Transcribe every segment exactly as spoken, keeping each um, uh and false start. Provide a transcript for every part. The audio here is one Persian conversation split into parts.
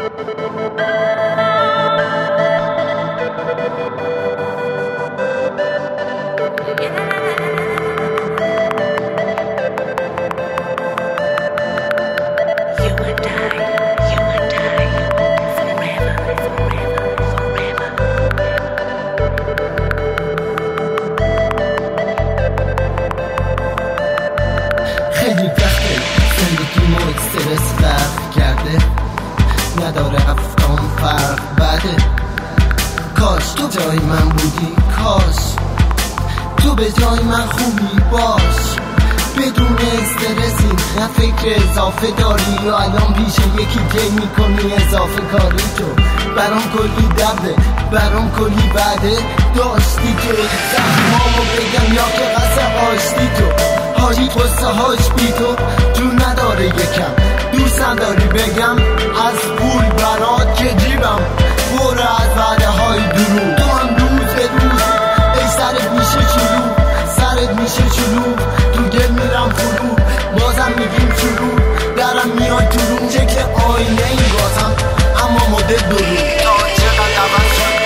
خیلی وقته زندگی ما استرس فرق کرده، نداره هفتم فرق بده. کاش تو جای من بودی، کاش تو به جای من خوبی باش. بدون استرسی نه فکر اضافه داری یا الان پیش یکی کی میکنی اضافه کاری. تو برام کلی درده، برام کلی بده داشتی تو. زخمامو بگم یا که قصه آشتی تو، هایی قصه هاش بی تو جون نداره یکم. دوستم داری بگم از پول برات که جیبم پر از وعده های درو. تو هم روز به روز ای سرت میشه چلو، سرت میشه چلو. تو گل میرم فرو بازم میگیم شروع، درم میاد تو رو شکل آینه این بازم اما مدل درو. تا چقدر عوض شد،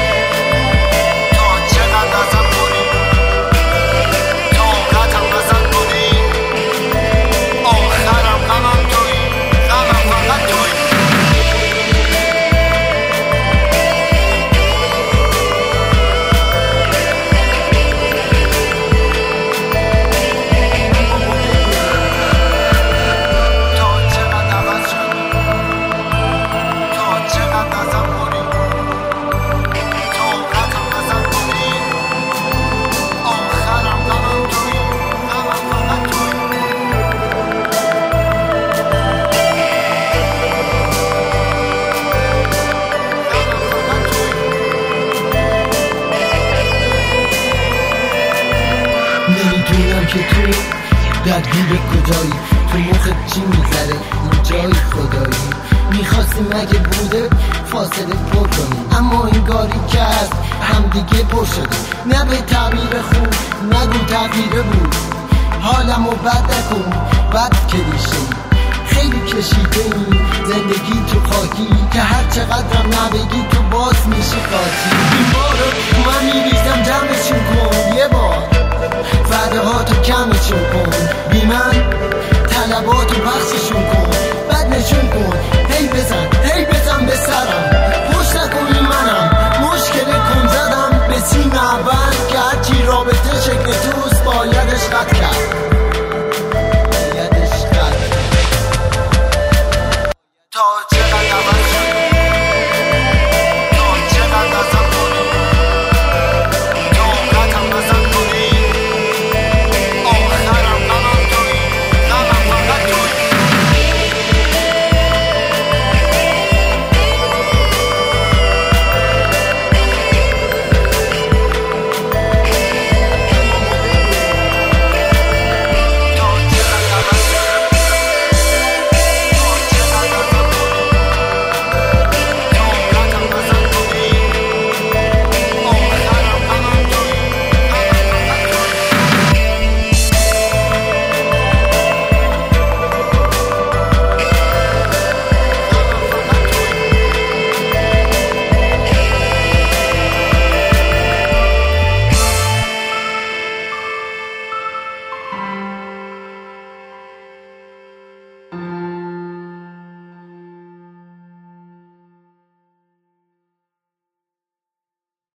تا چقدر ازم کنی، تا قدم ازم کنی. آخرم غمم توی، غمم فقط توی. نمیدونم که تو درگیر کجایی، تو مخت چی میگذره این جای خدایی. میخواستی مگه بوده فاصله پر کنی، اما این کاری کرد هم دیگه پر شده. نه به تعبیر خوب نگو تغییره بود، حالمو بد نکن بد کلیشه. خیلی کشیده این زندگی تو خاکی که هر چقدرم نبگی تو باز میشی قاطی. این بارو من میریزم جمعشون کن یه بار، وعده ها تو کمشون کن، بی من طلباتو بخششون کن، بد نشون کن.